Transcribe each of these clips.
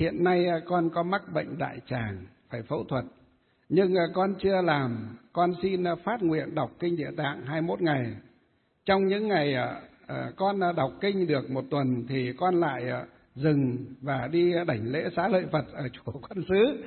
hiện nay con có mắc bệnh đại tràng, phải phẫu thuật. Nhưng con chưa làm, con xin phát nguyện đọc kinh Địa Tạng 21 ngày. Trong những ngày con đọc kinh được 1 tuần thì con lại dừng và đi đảnh lễ xá lợi Phật ở chùa Quan Xứ.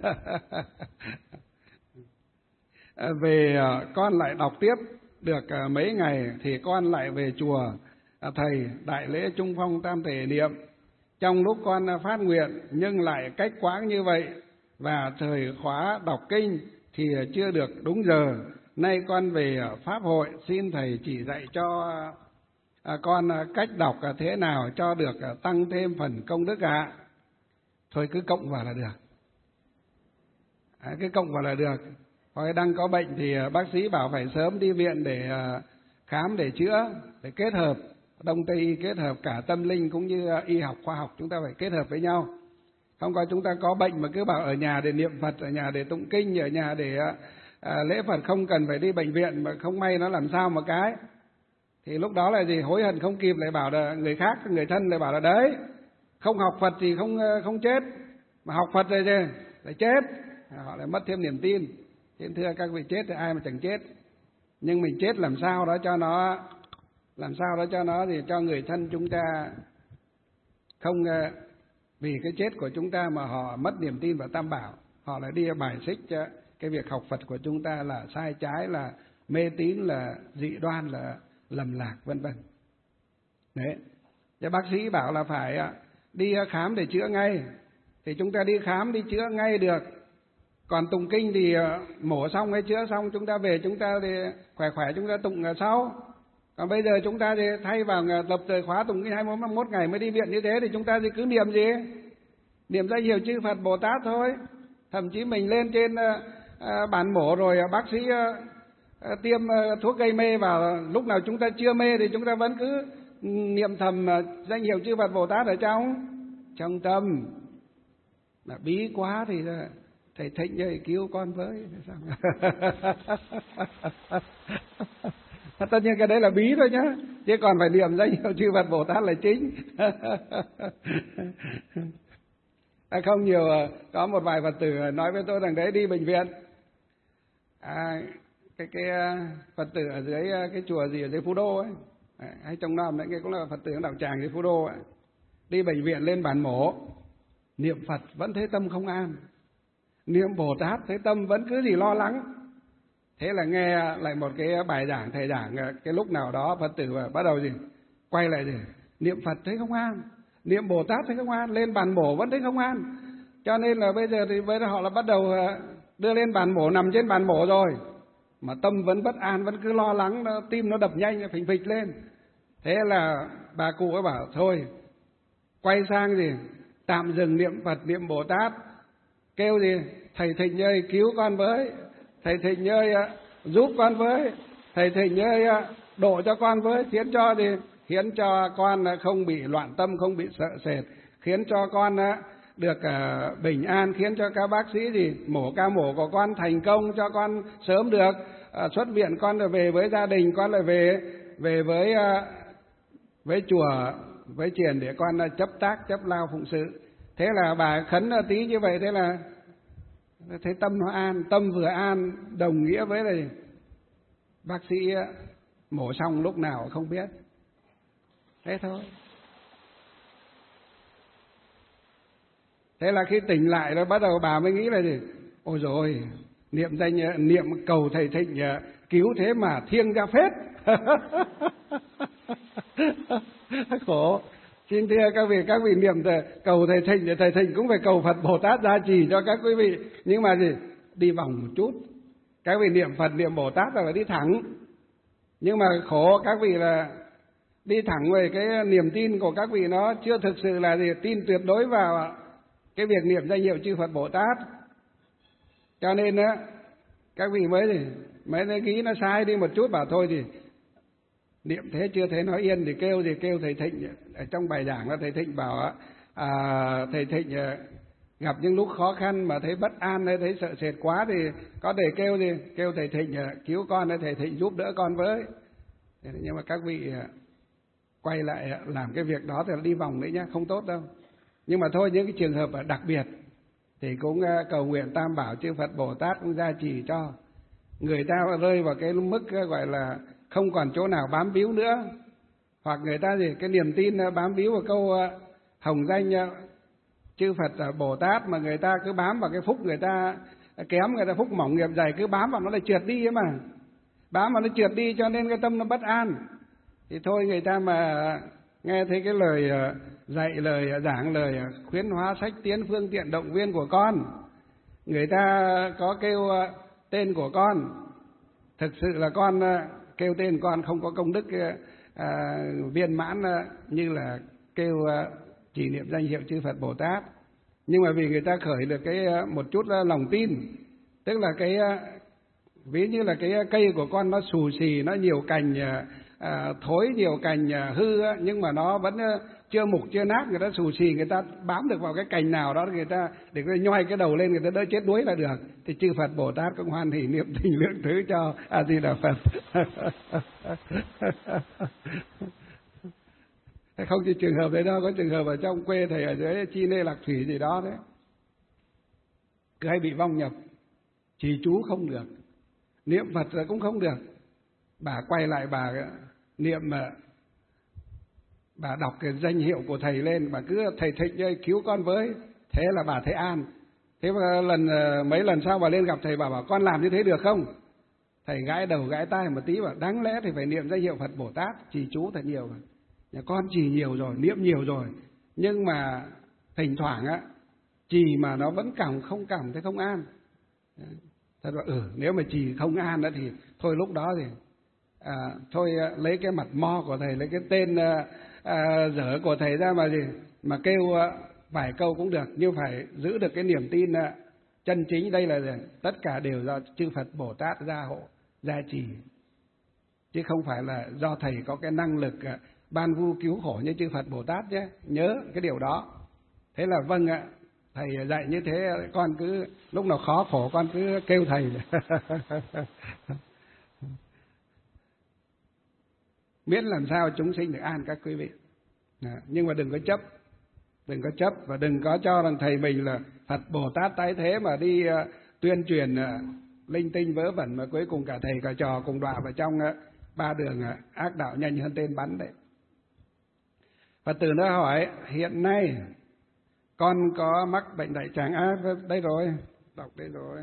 Về con lại đọc tiếp được mấy ngày thì con lại về chùa thầy đại lễ Trung Phong Tam Thể niệm. Trong lúc con phát nguyện nhưng lại cách quãng như vậy, và thời khóa đọc kinh thì chưa được đúng giờ. Nay con về pháp hội, xin thầy chỉ dạy cho con cách đọc thế nào cho được tăng thêm phần công đức ạ. Thôi cứ cộng vào là được. Cứ cộng vào là được. Hoặc đang có bệnh thì bác sĩ bảo phải sớm đi viện để khám, để chữa, để kết hợp Đông Tây y, kết hợp cả tâm linh cũng như y học, khoa học, chúng ta phải kết hợp với nhau. Không có chúng ta có bệnh mà cứ bảo ở nhà để niệm Phật, ở nhà để tụng kinh, ở nhà để lễ Phật, không cần phải đi bệnh viện, mà không may nó làm sao một cái thì lúc đó là gì? Hối hận không kịp, lại bảo là người khác, người thân lại bảo là đấy, không học Phật thì không chết, mà học Phật rồi thì lại chết. Họ lại mất thêm niềm tin. Nên thưa các vị, chết thì ai mà chẳng chết, nhưng mình chết làm sao đó cho nó thì cho người thân chúng ta không vì cái chết của chúng ta mà họ mất niềm tin vào Tam Bảo, họ lại đi bài xích cái việc học Phật của chúng ta là sai trái, là mê tín, là dị đoan, là lầm lạc, vân vân. Đấy, thì bác sĩ bảo là phải đi khám để chữa ngay, thì chúng ta đi khám, đi chữa ngay được. Còn tụng kinh thì mổ xong hay chữa xong chúng ta về, chúng ta thì khỏe chúng ta tụng sau. Còn bây giờ chúng ta thì thay vào lập thời khóa tụng kinh 21 ngày mới đi viện như thế, thì chúng ta thì cứ niệm gì? Niệm danh hiệu chư Phật Bồ Tát thôi. Thậm chí mình lên trên bàn mổ rồi bác sĩ tiêm thuốc gây mê vào, lúc nào chúng ta chưa mê thì chúng ta vẫn cứ niệm thầm danh hiệu chư Phật Bồ Tát ở trong tâm. Mà bí quá thì thầy Thịnh ơi cứu con với. Tất nhiên cái đấy là bí thôi nhá, chứ còn phải niệm danh hiệu chư Phật Bồ Tát là chính. Không nhiều, có một vài Phật tử nói với tôi rằng đấy đi bệnh viện, cái Phật tử ở dưới cái chùa gì ở dưới Phú Đô ấy, hay trong Nam đấy, cũng là Phật tử ở đạo tràng dưới Phú Đô ấy, đi bệnh viện lên bàn mổ, niệm Phật vẫn thấy tâm không an, niệm Bồ Tát thấy tâm vẫn cứ gì lo lắng. Thế là nghe lại một cái bài giảng thầy giảng, cái lúc nào đó Phật tử bắt đầu gì quay lại gì niệm Phật thấy không an, niệm Bồ Tát thấy không an, lên bàn mổ vẫn thấy không an. Cho nên là bây giờ họ là bắt đầu đưa lên bàn mổ, nằm trên bàn mổ rồi mà tâm vẫn bất an, vẫn cứ lo lắng, tim nó đập nhanh, phình phịch lên. Thế là bà cụ ấy bảo thôi quay sang gì tạm dừng niệm Phật, niệm Bồ Tát, kêu gì thầy Thịnh ơi cứu con với, thầy Thịnh ơi giúp con với, thầy Thịnh ơi độ cho con với, khiến cho con không bị loạn tâm, không bị sợ sệt, khiến cho con được bình an, khiến cho các bác sĩ ca mổ của con thành công, cho con sớm được xuất viện, con được về với gia đình, con lại về với chùa với chiền để con chấp lao phụng sự. Thế là bà khấn tí như vậy, thế là thấy tâm nó an, tâm vừa an đồng nghĩa với là bác sĩ mổ xong lúc nào không biết. Thế thôi. Thế là khi tỉnh lại rồi bắt đầu bà mới nghĩ là gì? Ôi rồi niệm cầu thầy Thịnh cứu thế mà thiêng ra phết. Khổ. Xin thưa các vị niệm cầu thầy Thịnh thì thầy Thịnh cũng phải cầu Phật Bồ Tát gia trì cho các quý vị. Nhưng mà đi vòng một chút. Các vị niệm Phật niệm Bồ Tát là phải đi thẳng. Nhưng mà khổ các vị là đi thẳng về cái niềm tin của các vị nó chưa thực sự là tin tuyệt đối vào cái việc niệm danh hiệu chư Phật Bồ Tát. Cho nên các vị mới nghĩ nó sai đi một chút, bảo thôi thì niệm thế chưa thấy nó yên thì kêu thầy Thịnh. Ở trong bài giảng là thầy Thịnh bảo thầy Thịnh gặp những lúc khó khăn mà thấy bất an hay thấy sợ sệt quá thì có thể kêu thầy Thịnh cứu con, hay thầy Thịnh giúp đỡ con với. Nhưng mà các vị quay lại làm cái việc đó thì đi vòng đấy nhá, không tốt đâu. Nhưng mà thôi, những cái trường hợp đặc biệt thì cũng cầu nguyện Tam Bảo chư Phật Bồ Tát cũng gia trì cho. Người ta rơi vào cái mức gọi là không còn chỗ nào bám víu nữa, hoặc người ta gì cái niềm tin bám víu vào câu hồng danh chư Phật Bồ Tát, mà người ta cứ bám vào cái phúc người ta kém, người ta phúc mỏng nghiệp dày, cứ bám vào nó lại trượt đi ấy mà. Bám vào nó trượt đi cho nên cái tâm nó bất an. Thì thôi, người ta mà nghe thấy cái lời dạy, lời giảng, lời khuyến hóa sách tiến phương tiện động viên của con, người ta có kêu tên của con, thực sự là con kêu tên con không có công đức viên mãn như là kêu chỉ niệm danh hiệu chư Phật Bồ Tát. Nhưng mà vì người ta khởi được cái một chút lòng tin, tức là cái ví như là cái cây của con nó xù xì, nó nhiều cành thối, nhiều cành hư, nhưng mà nó vẫn chưa mục chưa nát, người ta xù xì, người ta bám được vào cái cành nào đó, người ta để người nhoai cái đầu lên, người ta đỡ chết đuối là được. Thì chư Phật Bồ Tát cũng hoan hỷ niệm tình lượng thứ cho A Di Đà Phật. Không chỉ trường hợp đấy đâu, có trường hợp ở trong quê thầy ở dưới Chi Nê Lạc Thủy gì đó đấy, cứ hay bị vong nhập, trì chú không được, niệm Phật cũng không được. Bà quay lại bà niệm, bà đọc cái danh hiệu của thầy lên, bà cứ thầy Thịnh ơi cứu con với, thế là bà thấy an. Thế mà mấy lần sau bà lên gặp thầy, bà bảo con làm như thế được không? Thầy gãi đầu gãi tai một tí bảo đáng lẽ thì phải niệm danh hiệu Phật Bồ Tát, trì chú thật nhiều rồi. Nhà con trì nhiều rồi, niệm nhiều rồi, nhưng mà thỉnh thoảng trì mà nó vẫn không cảm thấy không an. Thật là nếu mà trì không an đó thì thôi, lúc đó thì thôi lấy cái mặt mo của thầy, lấy cái tên dở của thầy ra mà kêu vài câu cũng được, nhưng phải giữ được cái niềm tin chân chính. Đây là tất cả đều do chư Phật Bồ Tát gia hộ gia trì, chứ không phải là do thầy có cái năng lực ban vu cứu khổ như chư Phật Bồ Tát nhé, nhớ cái điều đó. Thế là vâng ạ, thầy dạy như thế, con cứ lúc nào khó khổ con cứ kêu thầy. Miễn làm sao chúng sinh được an các quý vị. Nhưng mà đừng có chấp và đừng có cho rằng thầy mình là Phật Bồ Tát tái thế mà đi tuyên truyền linh tinh vớ vẩn, mà cuối cùng cả thầy cả trò cùng đọa vào trong ba đường ác đạo nhanh hơn tên bắn đấy. Phật tử nó hỏi hiện nay con có mắc bệnh đại tràng đây rồi, đọc đây rồi.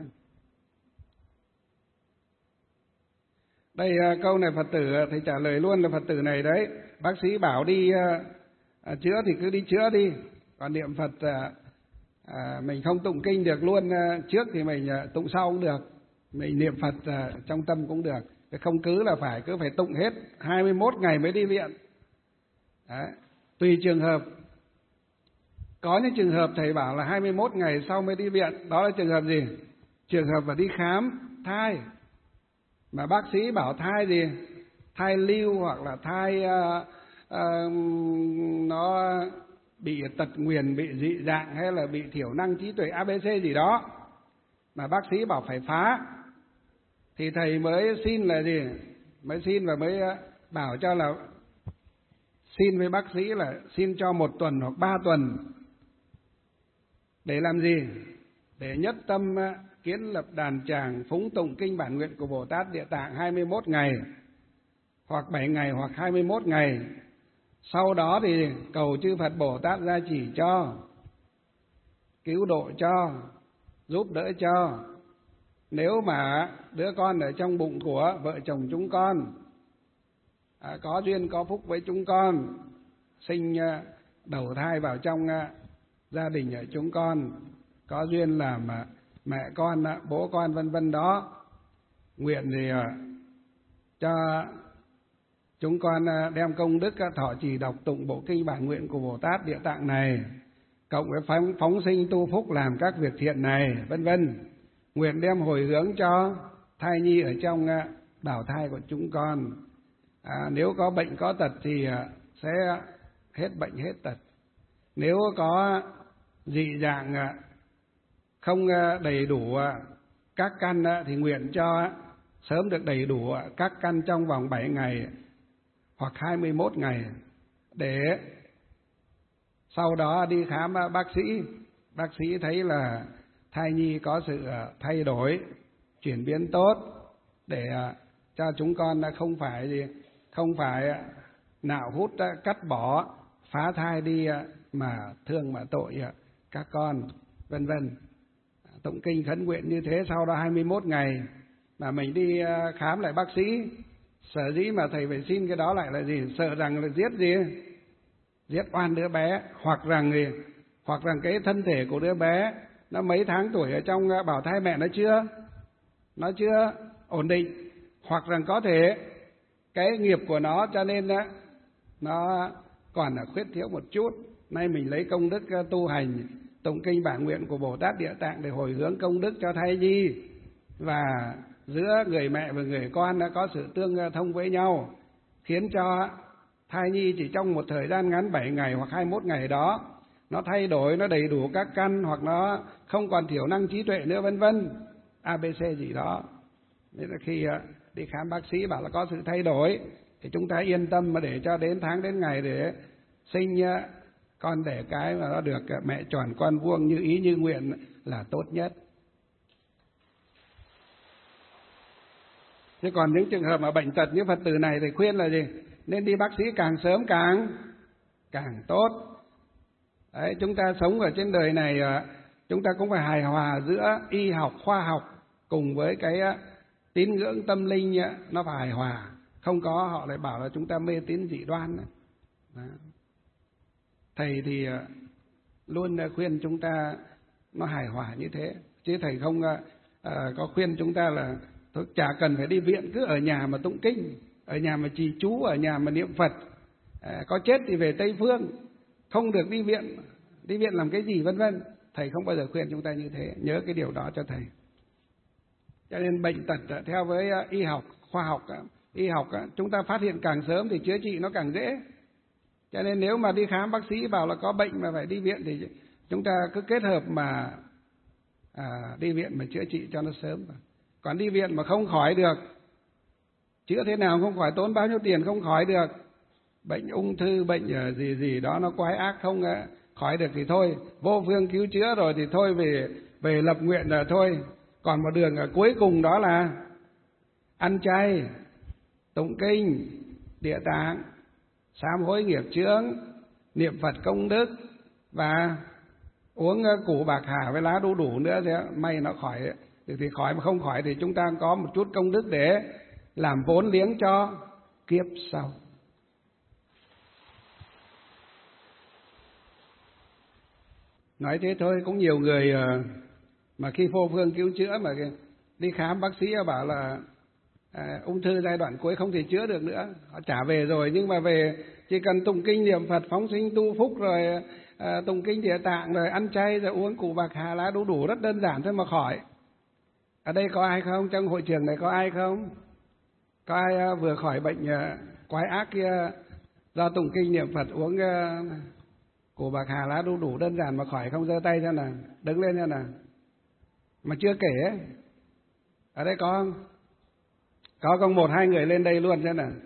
Đây câu này Phật tử thầy trả lời luôn là Phật tử này đấy, bác sĩ bảo đi chữa thì cứ đi chữa đi, còn niệm Phật mình không tụng kinh được luôn trước thì mình tụng sau cũng được, mình niệm Phật trong tâm cũng được, không cứ là cứ phải tụng hết 21 ngày mới đi viện. Đấy, tùy trường hợp. Có những trường hợp thầy bảo là 21 ngày sau mới đi viện, đó là trường hợp gì? Trường hợp mà đi khám thai, mà bác sĩ bảo thai gì? Thai lưu hoặc là thai nó bị tật nguyền, bị dị dạng hay là bị thiểu năng trí tuệ ABC gì đó, mà bác sĩ bảo phải phá, thì thầy mới xin là gì? Mới xin và mới bảo cho là xin với bác sĩ là xin cho 1 tuần hoặc 3 tuần. Để làm gì? Để nhất tâm kiến lập đàn tràng phúng tụng kinh bản nguyện của Bồ Tát Địa Tạng 21 ngày, hoặc 7 ngày hoặc 21 ngày. Sau đó thì cầu chư Phật Bồ Tát gia chỉ cho, cứu độ cho, giúp đỡ cho. Nếu mà đứa con ở trong bụng của vợ chồng chúng con có duyên có phúc với chúng con, sinh đầu thai vào trong gia đình ở chúng con, có duyên làm mẹ con, bố con vân vân đó, nguyện thì cho chúng con đem công đức thọ trì đọc tụng bộ kinh bản nguyện của Bồ Tát Địa Tạng này, cộng với phóng sinh tu phúc làm các việc thiện này vân vân. Nguyện đem hồi hướng cho thai nhi ở trong bào thai của chúng con. Nếu có bệnh có tật thì sẽ hết bệnh hết tật. Nếu có dị dạng không đầy đủ các căn thì nguyện cho sớm được đầy đủ các căn trong vòng 7 ngày hoặc 21 ngày, để Sau đó đi khám bác sĩ thấy là thai nhi có sự thay đổi, chuyển biến tốt, để cho chúng con không phải nạo hút cắt bỏ, phá thai đi mà thương mà tội các con, vân vân. Tụng kinh khấn nguyện như thế. Sau đó 21 ngày mà mình đi khám lại bác sĩ. Sở dĩ mà thầy phải xin cái đó lại là gì? Sợ rằng là giết oan đứa bé, hoặc rằng cái thân thể của đứa bé nó mấy tháng tuổi ở trong bào thai mẹ nó chưa ổn định, hoặc rằng có thể cái nghiệp của nó cho nên nó còn khuyết thiếu một chút. Nay mình lấy công đức tu hành tụng kinh bản nguyện của Bồ Tát Địa Tạng để hồi hướng công đức cho thai nhi, và giữa người mẹ và người con đã có sự tương thông với nhau, khiến cho thai nhi chỉ trong một thời gian ngắn 7 ngày hoặc 21 ngày đó nó thay đổi, nó đầy đủ các căn, hoặc nó không còn thiểu năng trí tuệ nữa, vân vân, ABC gì đó. Nên là khi đi khám bác sĩ bảo là có sự thay đổi thì chúng ta yên tâm mà để cho đến tháng đến ngày để sinh con đẻ cái mà nó được mẹ tròn con vuông như ý như nguyện là tốt nhất. Chứ còn những trường hợp mà bệnh tật như Phật tử này thì khuyên là gì? Nên đi bác sĩ càng sớm càng tốt. Đấy, chúng ta sống ở trên đời này chúng ta cũng phải hài hòa giữa y học, khoa học cùng với cái tín ngưỡng tâm linh, nó phải hài hòa. Không có họ lại bảo là chúng ta mê tín dị đoan. Đó. Thầy thì luôn khuyên chúng ta nó hài hòa như thế, chứ thầy không có khuyên chúng ta là thôi chả cần phải đi viện, cứ ở nhà mà tụng kinh, ở nhà mà trì chú, ở nhà mà niệm Phật, có chết thì về Tây Phương, không được đi viện làm cái gì, vân vân. Thầy không bao giờ khuyên chúng ta như thế, nhớ cái điều đó cho thầy. Cho nên bệnh tật theo với y học, khoa học, y học chúng ta phát hiện càng sớm thì chữa trị nó càng dễ. Cho nên nếu mà đi khám bác sĩ bảo là có bệnh mà phải đi viện thì chúng ta cứ kết hợp mà đi viện mà chữa trị cho nó sớm. Còn đi viện mà không khỏi được, chữa thế nào không khỏi, tốn bao nhiêu tiền không khỏi được, bệnh ung thư, bệnh gì đó nó quái ác không khỏi được thì thôi, vô phương cứu chữa rồi thì thôi về lập nguyện là thôi. Còn một đường ở cuối cùng đó là ăn chay, tụng kinh Địa Tạng, sám hối nghiệp chướng, niệm Phật công đức, và uống củ bạc hà với lá đu đủ nữa thì may nó khỏi. Thì khỏi, mà không khỏi thì chúng ta có một chút công đức để làm vốn liếng cho kiếp sau. Nói thế thôi, cũng nhiều người mà khi vô phương cứu chữa mà đi khám bác sĩ bảo là ung thư giai đoạn cuối không thể chữa được nữa, họ trả về rồi, nhưng mà về chỉ cần tụng kinh niệm Phật, phóng sinh tu phúc, rồi tụng kinh Địa Tạng, rồi ăn chay, rồi uống củ bạc hà lá đu đủ, rất đơn giản thôi mà khỏi. Ở đây có ai không? Trong hội trường này có ai không? Có ai vừa khỏi bệnh quái ác kia do tụng kinh niệm Phật, uống củ bạc hà lá đu đủ đơn giản mà khỏi không? Giơ tay xem nào, đứng lên xem nào. Mà chưa kể ấy, ở đây có không? Có không? 1-2 người lên đây luôn xem nào.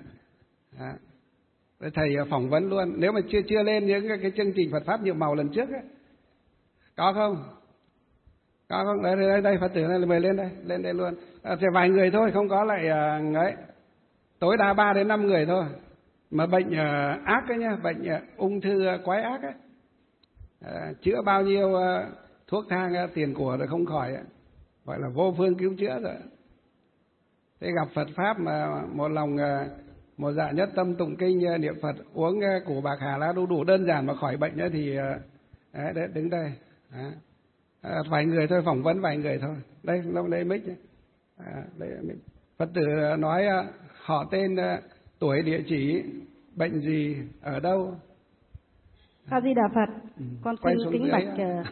Thầy phỏng vấn luôn. Nếu mà chưa lên những cái chương trình Phật Pháp nhiệm màu lần trước ấy, có không? Có không? Đây Phật tử này mời lên đây luôn. Chỉ vài người thôi, không có lại ấy. Tối đa 3 đến 5 người thôi. Mà bệnh ác ấy nhá, bệnh ung thư quái ác ấy, chữa bao nhiêu thuốc thang tiền của rồi không khỏi ấy. Gọi là vô phương cứu chữa rồi. Thế gặp Phật Pháp mà một lòng một dạ nhất tâm tụng kinh niệm Phật, uống củ bạc hà lá đu đủ đơn giản mà khỏi bệnh ấy thì đấy, đứng đây. Vài người thôi, phỏng vấn vài người thôi. Đây mic. Đây mic. Phật tử nói họ tên, tuổi, địa chỉ, bệnh gì, ở đâu. A Di Đà Phật. Con xin kính bạch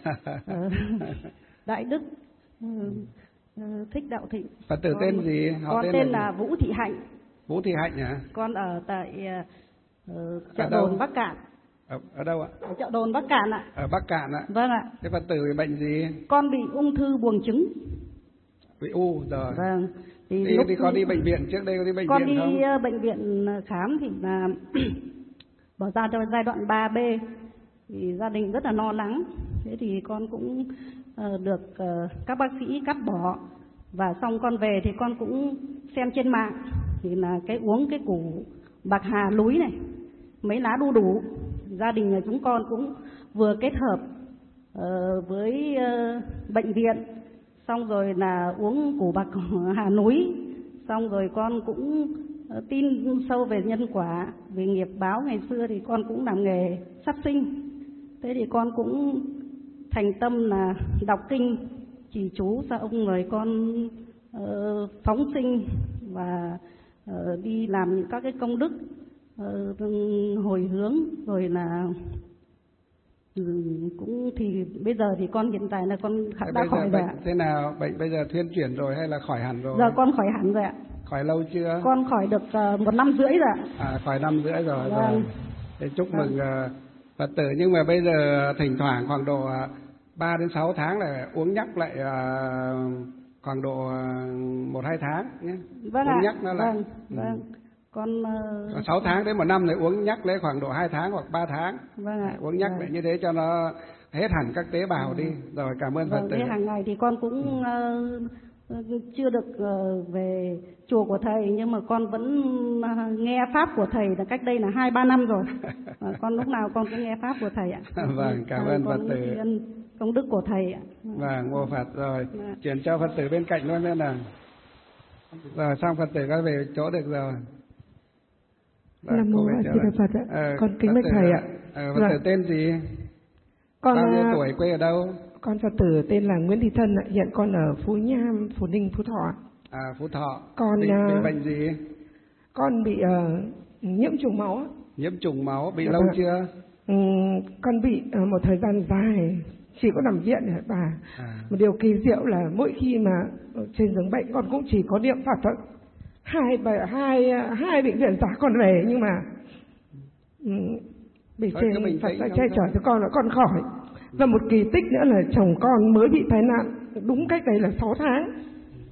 Đại Đức Thích Đạo Thịnh. Phật tử tên gì? Họ con tên là Vũ Thị Hạnh. Vũ Thị Hạnh hả? Con ở tại chợ Đồn Bắc Cạn. Ở đâu ạ? Ở chợ Đồn Bắc Cạn ạ. Ở Bắc Cạn ạ. Vâng ạ. Thế Phật tử bị bệnh gì? Con bị ung thư buồng trứng. Bị u rồi. Vâng. Thì con đi bệnh viện trước đây, con đi bệnh con viện không? Con đi bệnh viện khám thì là bỏ ra cho giai đoạn 3B. thì gia đình rất là lo lắng. Thế thì con cũng được các bác sĩ cắt bỏ, và xong con về thì con cũng xem trên mạng thì là uống cái củ bạc hà núi này, mấy lá đu đủ. Gia đình nhà chúng con cũng vừa kết hợp với bệnh viện, xong rồi là uống củ bạc hà núi, xong rồi con cũng tin sâu về nhân quả, về nghiệp báo. Ngày xưa thì con cũng làm nghề sát sinh, thế thì con cũng thành tâm là đọc kinh chỉ chú cho ông, người con phóng sinh và đi làm những các cái công đức hồi hướng, rồi là cũng thì bây giờ thì con hiện tại là con đã khỏi rồi ạ. Thế nào, bệnh bây giờ thuyên chuyển rồi hay là khỏi hẳn rồi? Giờ con khỏi hẳn rồi ạ. Khỏi lâu chưa? Con khỏi được 1 năm rưỡi rồi ạ. Khỏi 1 năm rưỡi rồi. Vâng. Rồi. Thế chúc mừng Phật tử. Nhưng mà bây giờ thỉnh thoảng khoảng độ 3 đến 6 tháng là uống nhắc lại, khoảng độ 1-2 tháng nhé. Vâng uống ạ. Nhắc nó lại. Vâng. Con 6 tháng đến 1 năm thì uống nhắc lấy khoảng độ 2 tháng hoặc 3 tháng. Vâng ạ. Uống nhắc lại như thế cho nó hết hẳn các tế bào đi. Rồi cảm ơn Phật tử. Thế hàng ngày thì con cũng chưa được về chùa của thầy, nhưng mà con vẫn nghe pháp của thầy là cách đây là 2-3 năm rồi. Con lúc nào con cũng nghe pháp của thầy ạ. Vâng, cảm ơn Phật tử. Công đức của thầy ạ. Vâng, mô Phật. Rồi chuyển cho Phật tử bên cạnh luôn nữa nào. Rồi xong Phật tử có về chỗ được rồi. Nam mô A Di Đà Phật ạ. Con kính bạch thầy ạ. Phật tử tên gì? Con bao nhiêu tuổi, quê ở đâu? Con Phật tử tên là Nguyễn Thị Thân ạ. Hiện con ở Phú Nham, Phú Ninh, Phú Thọ. Phú Thọ. Con bị bệnh gì? Con bị nhiễm trùng máu. Nhiễm trùng máu bị lâu chưa? Con bị một thời gian dài, chỉ có nằm viện và một điều kỳ diệu là mỗi khi mà trên giường bệnh con cũng chỉ có niệm Phật thôi. Hai bệnh viện trả con về, nhưng mà bề trên Phật đã che chở cho con là con khỏi. Và một kỳ tích nữa là chồng con mới bị tai nạn đúng cách đây là 6 tháng.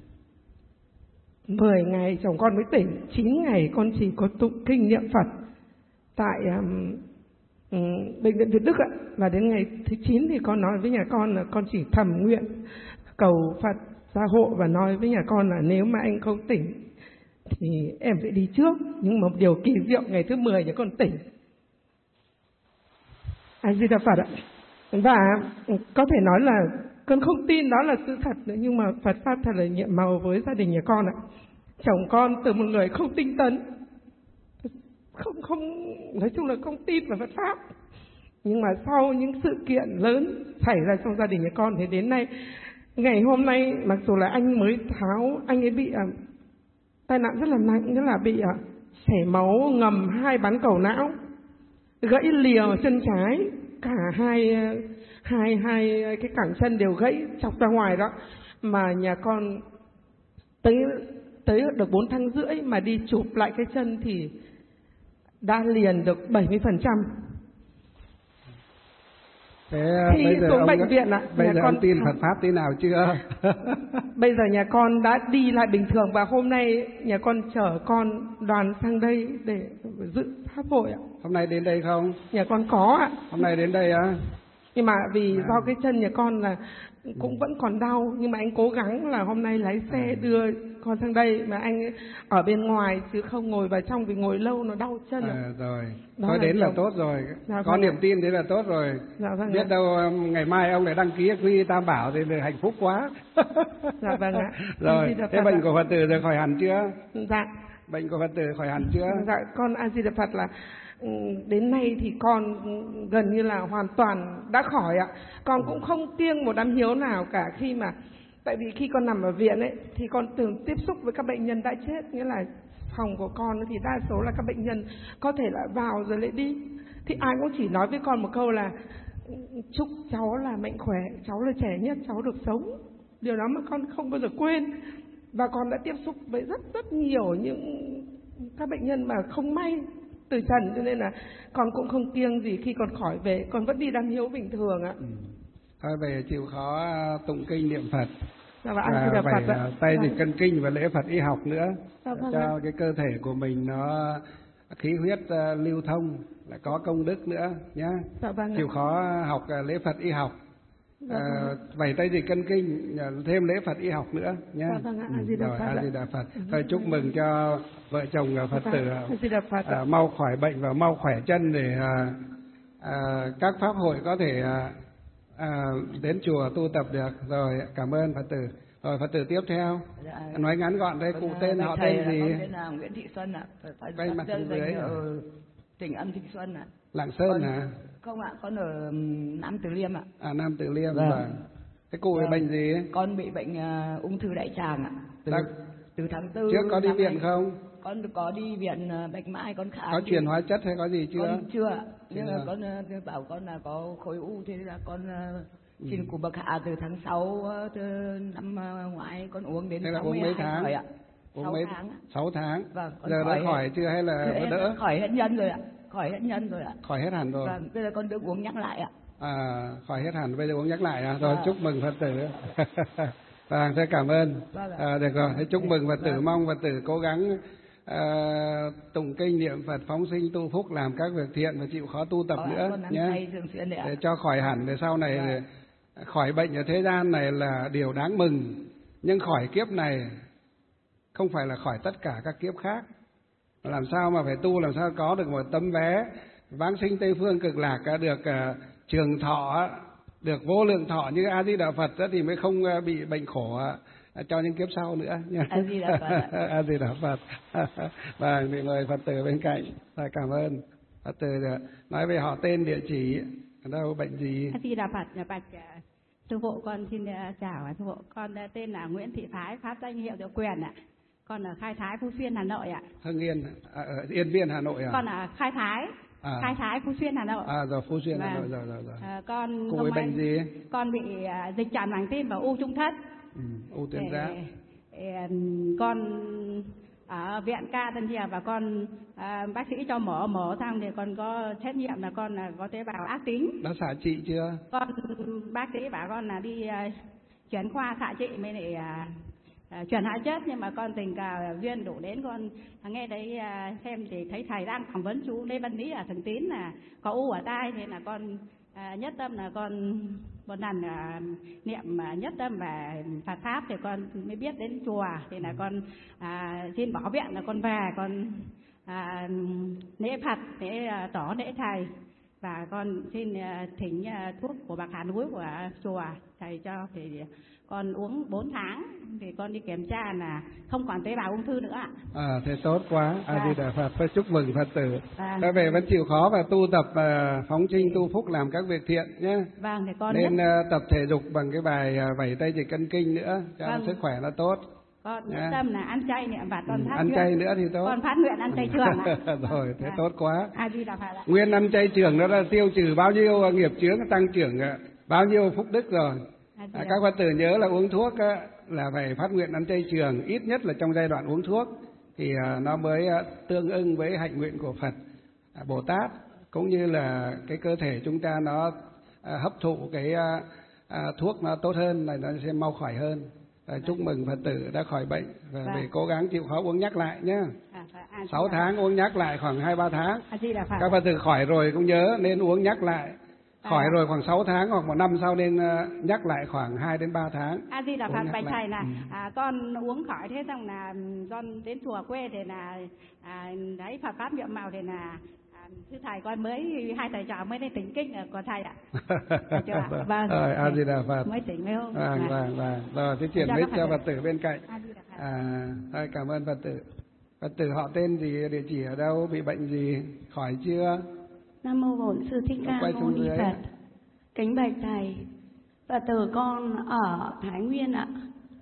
10 ngày chồng con mới tỉnh, 9 ngày con chỉ có tụng kinh niệm Phật tại bệnh viện Việt Đức ạ. Và đến ngày thứ 9 thì con nói với nhà con là con chỉ thầm nguyện cầu Phật gia hộ, và nói với nhà con là nếu mà anh không tỉnh thì em sẽ đi trước. Nhưng một điều kỳ diệu, ngày thứ 10 nhà con tỉnh. A Di Đà Phật ạ. Và có thể nói là con không tin đó là sự thật nữa, nhưng mà Phật pháp thật là nhiệm màu với gia đình nhà con ạ. Chồng con từ một người không tinh tấn, không nói chung là không tin vào Phật pháp, nhưng mà sau những sự kiện lớn xảy ra trong gia đình nhà con thì đến nay, ngày hôm nay, mặc dù là anh mới tháo, anh ấy bị tai nạn rất là nặng, nghĩa là bị chảy máu ngầm 2 bán cầu não, gãy lìa chân trái, cả hai cái cẳng chân đều gãy chọc ra ngoài đó. Mà nhà con tới được 4 tháng rưỡi mà đi chụp lại cái chân thì đã liền được 70%. Thế khi bây giờ xuống bệnh viện ạ, bây giờ con tin Phật pháp thế nào chưa? Bây giờ nhà con đã đi lại bình thường, và hôm nay nhà con chở con đoàn sang đây để dự pháp hội ạ. Hôm nay đến đây không? Nhà con có ạ. Hôm nay đến đây á? Nhưng mà vì do cái chân nhà con là cũng vẫn còn đau, nhưng mà anh cố gắng là hôm nay lái xe đưa con sang đây, mà anh ở bên ngoài chứ không ngồi vào trong, vì ngồi lâu nó đau chân. Rồi thôi đến là tốt rồi. Có niềm tin thế là tốt rồi. Biết đâu ngày mai ông lại đăng ký quy Tam Bảo thì hạnh phúc quá. Dạ vâng ạ. Rồi thế bệnh của Phật tử rồi khỏi hẳn chưa? Dạ. Bệnh của Phật tử khỏi hẳn chưa? Dạ, con A Di Đà Phật là đến nay thì con gần như là hoàn toàn đã khỏi ạ. Con cũng không kiêng một đám hiếu nào cả, khi mà tại vì khi con nằm ở viện ấy thì con thường tiếp xúc với các bệnh nhân đã chết, nghĩa là phòng của con thì đa số là các bệnh nhân có thể là vào rồi lại đi, thì ai cũng chỉ nói với con một câu là chúc cháu là mạnh khỏe, cháu là trẻ nhất, cháu được sống. Điều đó mà con không bao giờ quên. Và con đã tiếp xúc với rất nhiều những các bệnh nhân mà không may từ trần, cho nên là con cũng không kiêng gì. Khi con khỏi về con vẫn đi đám hiếu bình thường ạ. Thôi về chịu khó tụng kinh niệm Phật. Và phải tay dịch cân kinh và lễ Phật y học nữa, cho cái cơ thể của mình nó khí huyết lưu thông, lại có công đức nữa nhé. Dạ vâng. Chịu khó học lễ Phật y học. Vẩy tay dịch cân kinh, thêm lễ Phật y học nữa nhé. Dạ vâng ạ. A Di Đà Phật. A Di Đà Phật. Thôi chúc mừng cho vợ chồng Phật tử A Di Đà Phật. mau khỏi bệnh và mau khỏe chân để các pháp hội có thể đến chùa tu tập được. Rồi cảm ơn Phật tử. Rồi Phật tử tiếp theo. Nói ngắn gọn đây, cụ tên họ tên gì? Con tên là Nguyễn Thị Xuân ạ. Quay mặt xuống dưới. Ở tỉnh Âm Thịnh Xuân ạ. Lạng Sơn hả? Không ạ, con ở Nam Từ Liêm ạ. Nam Từ Liêm. Vâng. Cái cụ bị bệnh gì? Con bị bệnh ung thư đại tràng ạ. Từ tháng 4. Trước có đi viện không? Con có đi viện Bạch Mai, con khám. Có truyền hóa chất hay có gì chưa? Con chưa ạ. Nhưng mà con bảo con là có khối u, thế là con xin cụ Bậc Hạ từ tháng 6 năm ngoái con uống đến 62 rồi ạ. Uống mấy tháng? 6 tháng. Vâng. Giờ đã khỏi chưa hay là đỡ? Khỏi hết nhân rồi ạ. Khỏi hết nhân rồi ạ. Khỏi hết hẳn rồi. Vâng, bây giờ con được uống nhắc lại ạ. Khỏi hết hẳn, bây giờ uống nhắc lại à? Rồi chúc mừng Phật tử. Vâng, tôi cảm ơn. Được rồi, chúc mừng Phật tử, mong Phật tử cố gắng tụng kinh niệm Phật, phóng sinh tu phúc, làm các việc thiện và chịu khó tu tập nữa nhé, để cho khỏi hẳn, để sau này khỏi bệnh ở thế gian này là điều đáng mừng, nhưng khỏi kiếp này không phải là khỏi tất cả các kiếp khác. Làm sao mà phải tu, làm sao có được một tấm vé vãng sinh Tây Phương Cực Lạc, được trường thọ, được vô lượng thọ như A Di Đà Phật thì mới không bị bệnh khổ cho những kiếp sau nữa nha. A Di Đà Phật. A Di Đà Phật. Vâng, thì mời Phật tử bên cạnh. Cảm ơn Phật tử nói về họ tên, địa chỉ ở đâu, bệnh gì. A Di Đà Phật. Bạch sư phụ, con xin chào sư phụ. Con tên là Nguyễn Thị Thái, pháp danh hiệu Diệu Quyền ạ. Con ở Khai Thái, Phú Xuyên, Hà Nội ạ. Hưng Yên, ở Yên Viên, Hà Nội à? Con ở Khai Thái. Khai Thái, Phú Xuyên, Hà Nội. Rồi Phú Xuyên, Hà Nội, rồi. Con cụ bị bệnh gì? Con bị dịch tràn màng tim và u trung thất. U tuyến giáp. Con ở viện ca Tân Triều và con bác sĩ cho mổ xong thì con có xét nghiệm là con có tế bào ác tính. Đã xạ trị chưa? Con bác sĩ bảo con là đi chuyển khoa xạ trị mới để chuyển hóa chất, nhưng mà con tình cờ duyên đủ đến con nghe thấy xem thì thấy thầy đang phỏng vấn chú Lê Văn Lý ở Thường Tín là có u ở tai, thế là con nhất tâm là con một lần niệm nhất tâm và Phật pháp thì con mới biết đến chùa, thì là con xin bỏ viện là con về con lễ Phật, lễ tỏ lễ thầy, và con xin thỉnh thuốc của Bạc Hà Núi của chùa thầy cho, thì con uống 4 tháng thì con đi kiểm tra là không còn tế bào ung thư nữa ạ. Thế tốt quá. A Di Đà Phật. Tôi chúc mừng Phật tử. Các về vẫn chịu khó và tu tập phóng sinh tu phúc, làm các việc thiện nhé. Vâng, thì con nên tập thể dục bằng cái bài vẩy tay dịch cân kinh nữa cho sức khỏe nó tốt. Con quyết tâm là ăn chay niệm Phật, con phát ăn chay nữa thì tốt. Con phát nguyện ăn chay trường ạ. Rồi, thế tốt quá. A Di Đà Phật ạ. Nguyên ăn chay trường đó là tiêu trừ bao nhiêu nghiệp chướng, tăng trưởng bao nhiêu phúc đức rồi. Các Phật tử nhớ là uống thuốc là phải phát nguyện ăn chay trường, ít nhất là trong giai đoạn uống thuốc thì nó mới tương ưng với hạnh nguyện của Phật Bồ Tát, cũng như là cái cơ thể chúng ta nó hấp thụ cái thuốc nó tốt hơn, là nó sẽ mau khỏi hơn. Chúc mừng Phật tử đã khỏi bệnh và phải cố gắng chịu khó uống nhắc lại nhé. 6 tháng uống nhắc lại khoảng 2-3 tháng. Các Phật tử khỏi rồi cũng nhớ nên uống nhắc lại. Khỏi rồi khoảng 6 tháng hoặc 1 năm sau nên nhắc lại khoảng 2-3 tháng. A Di Đà Phật. Bạch thầy là con uống khỏi thế xong là con đến chùa quê thì là đấy Phật pháp nhiệm màu thì là thưa thầy con mới 2 thầy trò mới lên tỉnh kinh của thầy ạ. Vâng. Rồi A Di Đà Phật. Mới tỉnh mới không? Vâng. Rồi thế chuyển mic cho Phật tử bên cạnh. Thôi cảm ơn Phật tử. Phật tử họ tên gì, địa chỉ ở đâu, bị bệnh gì, khỏi chưa? Nam mô Bổn Sư Thích Ca Mâu Ni Phật. Kính bạch thầy, Phật tử con ở Thái Nguyên ạ,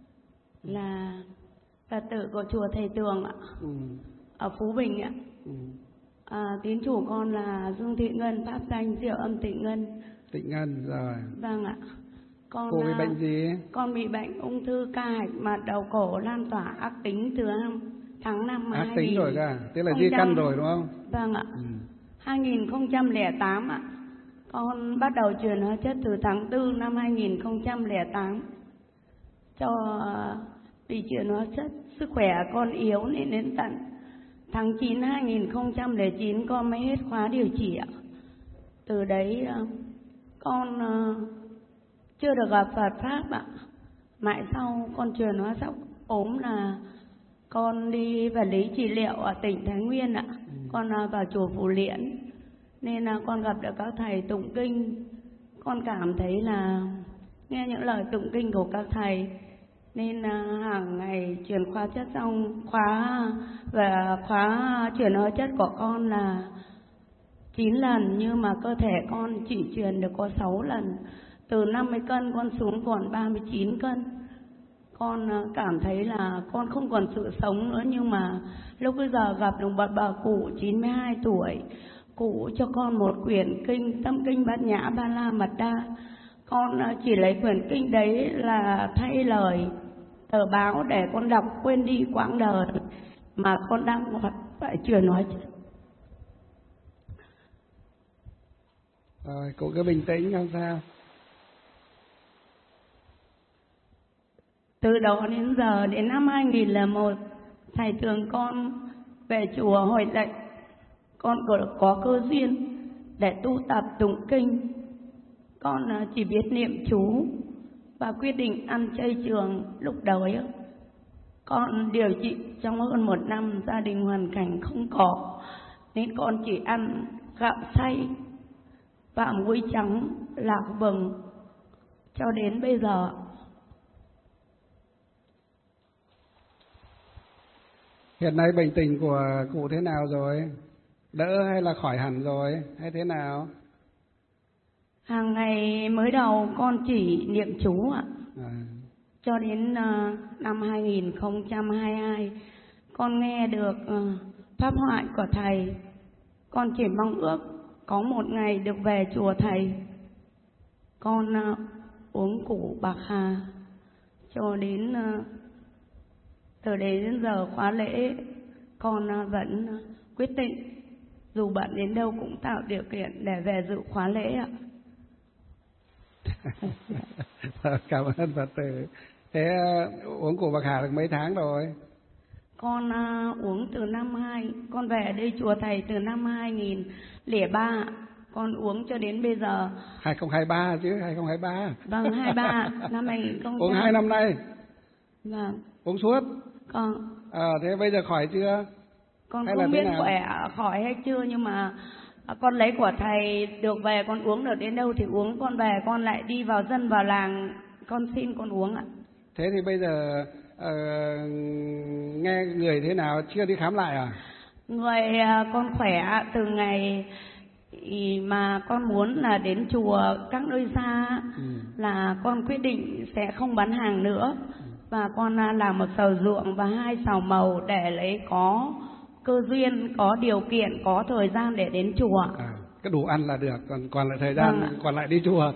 là Phật tử của chùa Thầy Tường ạ, ở Phú Bình ạ. Tín chủ con là Dương Thị Ngân, pháp danh Diệu Âm Tịnh Ngân. Tịnh Ngân rồi. Vâng ạ. Con cô bị bệnh gì? Con bị bệnh ung thư ca hạch mạt đầu cổ lan tỏa ác tính từ tháng 5 ác tính rồi cả, tức là di căn rồi đúng không? Vâng ạ. 2008 ạ. Con bắt đầu truyền hóa chất từ tháng 4 năm 2008. Cho bị truyền hóa chất, sức khỏe con yếu nên đến tận tháng 9 2009 con mới hết khóa điều trị ạ. Từ đấy con chưa được gặp Phật Pháp ạ. Mãi sau con truyền hóa sốc ốm là con đi vật lý trị liệu ở tỉnh Thái Nguyên ạ. Con vào chùa Phù Liễn nên là con gặp được các thầy tụng kinh. Con cảm thấy là nghe những lời tụng kinh của các thầy nên hàng ngày truyền khóa chất xong khóa truyền hóa chất của con là 9 lần, nhưng mà cơ thể con chỉ truyền được có 6 lần. Từ 50 cân con xuống còn 39 cân. Con cảm thấy là con không còn sự sống nữa, nhưng mà lúc bây giờ gặp được một bà cụ 92 tuổi, cụ cho con một quyển kinh Tâm Kinh Bát Nhã Ba La Mật Đa. Con chỉ lấy quyển kinh đấy là thay lời tờ báo để con đọc quên đi quãng đời mà con đang phải truyền nói. Rồi, cô cứ bình tĩnh không sao. Từ đó đến giờ, đến năm 2001, thầy thường con về chùa Hội Lệnh, con có cơ duyên để tu tập tụng kinh. Con chỉ biết niệm chú và quyết định ăn chay trường lúc đầu ấy. Con điều trị trong hơn 1 năm, gia đình hoàn cảnh không có, nên con chỉ ăn gạo xay và muối trắng, lạc vừng cho đến bây giờ. Hiện nay bệnh tình của cụ thế nào rồi? Đỡ hay là khỏi hẳn rồi hay thế nào? Hàng ngày mới đầu con chỉ niệm chú ạ. Cho đến năm 2022 con nghe được pháp thoại của thầy. Con chỉ mong ước có một ngày được về chùa thầy. Con uống củ bạc hà cho đến từ đấy đến giờ khóa lễ con vẫn quyết định dù bận đến đâu cũng tạo điều kiện để về dự khóa lễ ạ. Cảm ơn Phật tử. Thế uống củ bạc hà được mấy tháng rồi? Con uống từ con về đây chùa thầy từ năm 2003. Con uống cho đến bây giờ 2023 chứ, 2023. Vâng, 23 năm 2000. Uống 2 năm nay. Vâng. Uống suốt. Con. Thế bây giờ khỏi chưa? Con không biết khỏe khỏi hay chưa, nhưng mà con lấy của thầy được về, con uống được đến đâu thì uống, con về con lại đi vào dân vào làng con xin con uống ạ. Thế thì bây giờ nghe người thế nào, chưa đi khám lại à? Người con khỏe từ ngày mà con muốn là đến chùa các nơi xa là con quyết định sẽ không bán hàng nữa, và con làm một sào ruộng và 2 sào màu để lấy có cơ duyên, có điều kiện, có thời gian để đến chùa. Cái đủ ăn là được, còn lại thời gian còn lại đi chùa.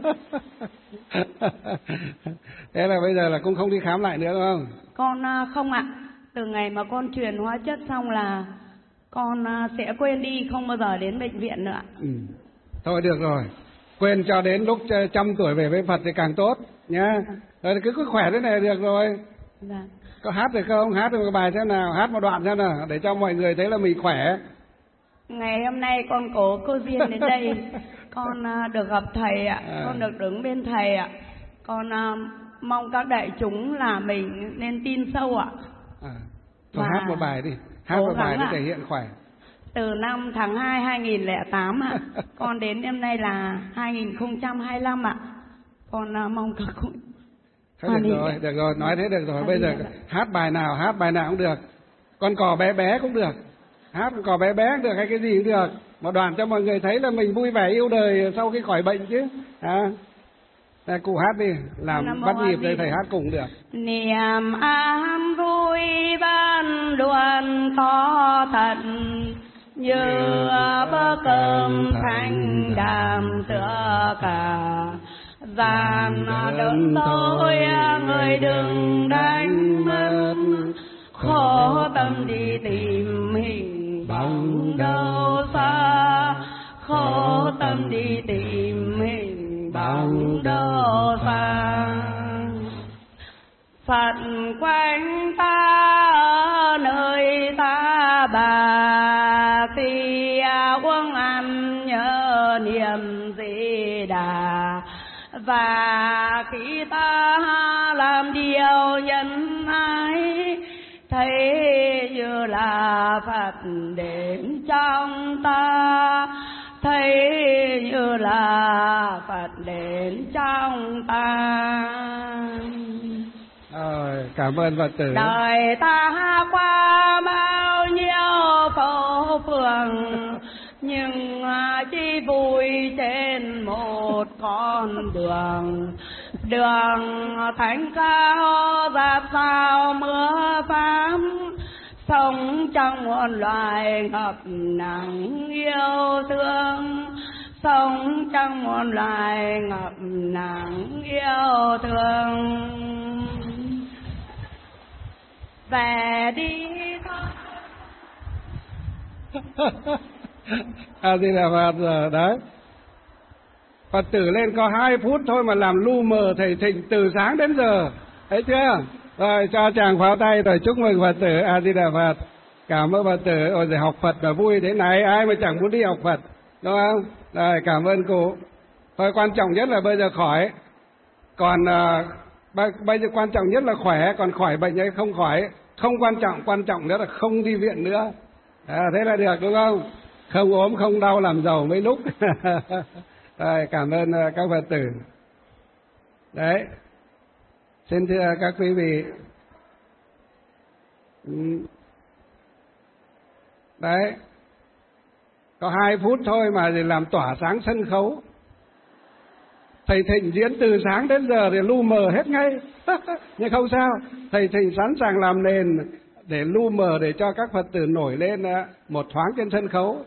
Thế là bây giờ là cũng không đi khám lại nữa đúng không? Con không ạ. Từ ngày mà con truyền hóa chất xong là con sẽ quên đi, không bao giờ đến bệnh viện nữa. Thôi được rồi, quên cho đến lúc 100 tuổi về với Phật thì càng tốt nhá. Rồi cứ khỏe thế này được rồi. Vâng. Có hát được không? Hát được một bài thế nào? Hát một đoạn thế nào để cho mọi người thấy là mình khỏe. Ngày hôm nay con có cơ duyên đến đây, con được gặp thầy ạ, con được đứng bên thầy ạ. Con mong các đại chúng là mình nên tin sâu ạ. Thôi hát một bài đi, hát một bài để thể hiện khỏe. Từ năm tháng 2 2008 ạ, con đến hôm nay là 2025 ạ. Con mong các cụ. Được rồi, nói thế được rồi. Bây giờ hát bài nào cũng được. Con cò bé bé cũng được. Hát cò bé bé cũng được, hay cái gì cũng được. Một đoạn cho mọi người thấy là mình vui vẻ yêu đời sau khi khỏi bệnh chứ. Cụ hát đi, làm bắt nhịp đây thầy hát cùng được. Niềm an vui ban luận to thật, như bữa cơm thanh đàm sữa cả. Gian đớn tôi người đừng đánh mất, khổ tâm đi tìm hình bóng đâu xa, khổ tâm đi tìm hình bóng đâu xa. Phật quanh ta nơi ta bà ta làm điều nhân ái, thấy như là Phật đến trong ta, thấy như là Phật đến trong ta. Cảm ơn Phật tử. Đời ta qua bao nhiêu phố phường, nhưng chỉ vui trên một con đường. Đường thánh cao dạt sao mưa pháp, sống trong muôn loài ngập nắng yêu thương, sống trong muôn loài ngập nắng yêu thương. Về đi thôi. A Di Đà Phật. Rồi đấy, Phật tử lên có 2 phút thôi mà làm lu mờ thầy Thịnh từ sáng đến giờ, thấy chưa? Rồi cho chàng pháo tay rồi chúc mừng Phật tử. A Di Đà Phật. Cảm ơn Phật tử. Rồi để học Phật mà vui thế này, ai mà chẳng muốn đi học Phật, đúng không? Rồi cảm ơn cô. Thôi quan trọng nhất là bây giờ khỏi, còn bây giờ quan trọng nhất là khỏe, còn khỏi bệnh hay không khỏi không quan trọng, quan trọng nữa là không đi viện nữa. Thế là được, đúng không? Không ốm không đau làm giàu mấy lúc. Rồi, cảm ơn các Phật tử. Đấy, xin thưa các quý vị, đấy, có 2 phút thôi mà để làm tỏa sáng sân khấu. Thầy Thịnh diễn từ sáng đến giờ thì lu mờ hết ngay. Nhưng không sao, thầy Thịnh sẵn sàng làm nền để lu mờ, để cho các Phật tử nổi lên một thoáng trên sân khấu.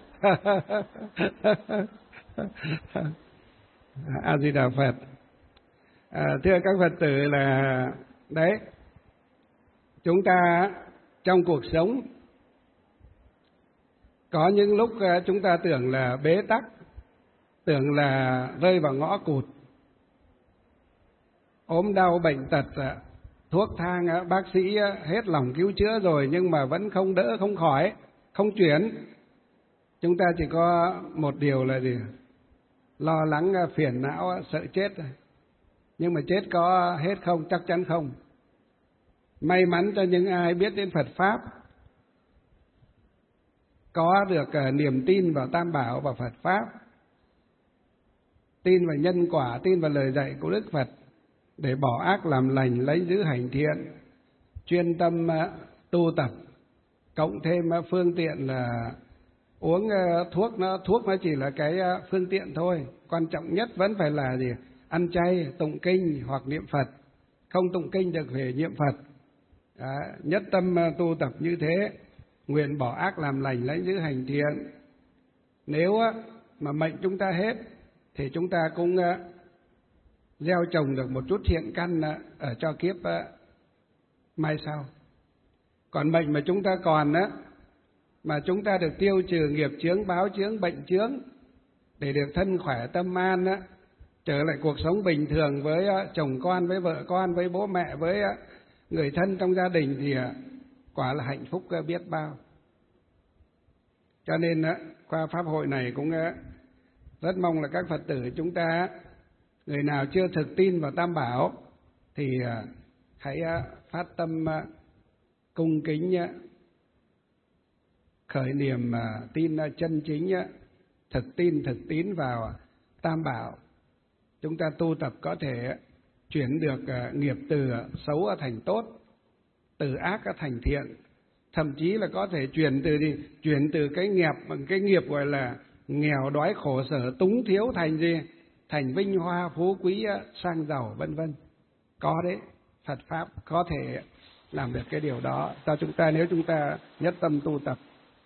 A Di Đà Phật. Thưa các Phật tử là đấy, chúng ta trong cuộc sống có những lúc chúng ta tưởng là bế tắc, tưởng là rơi vào ngõ cụt, ốm đau bệnh tật, thuốc thang bác sĩ hết lòng cứu chữa rồi nhưng mà vẫn không đỡ, không khỏi, không chuyển. Chúng ta chỉ có một điều là gì? Lo lắng, phiền não, sợ chết. Nhưng mà chết có hết không? Chắc chắn không. May mắn cho những ai biết đến Phật Pháp, có được niềm tin vào Tam Bảo và Phật Pháp, tin vào nhân quả, tin vào lời dạy của Đức Phật, để bỏ ác làm lành, lấy giữ hành thiện, chuyên tâm tu tập, cộng thêm phương tiện là uống thuốc. Thuốc nó chỉ là cái phương tiện thôi, quan trọng nhất vẫn phải là gì? Ăn chay, tụng kinh hoặc niệm Phật. Không tụng kinh được phải niệm Phật. Nhất tâm tu tập như thế, nguyện bỏ ác làm lành, lấy giữ hành thiện. Nếu mà mệnh chúng ta hết thì chúng ta cũng gieo trồng được một chút thiện căn ở cho kiếp mai sau. Còn mệnh mà chúng ta còn mà chúng ta được tiêu trừ nghiệp chướng, báo chướng, bệnh chướng, để được thân khỏe tâm an, trở lại cuộc sống bình thường với chồng con, với vợ con, với bố mẹ, với người thân trong gia đình thì quả là hạnh phúc biết bao. Cho nên qua pháp hội này cũng rất mong là các Phật tử chúng ta, người nào chưa thực tin vào Tam Bảo thì hãy phát tâm cung kính, khởi niềm tin chân chính, thực tín vào Tam Bảo. Chúng ta tu tập có thể chuyển được nghiệp từ xấu thành tốt, từ ác thành thiện, thậm chí là có thể chuyển từ cái nghiệp gọi là nghèo đói khổ sở túng thiếu thành gì? Thành vinh hoa phú quý, sang giàu, vân vân. Có đấy, Phật Pháp có thể làm được cái điều đó cho chúng ta nếu chúng ta nhất tâm tu tập.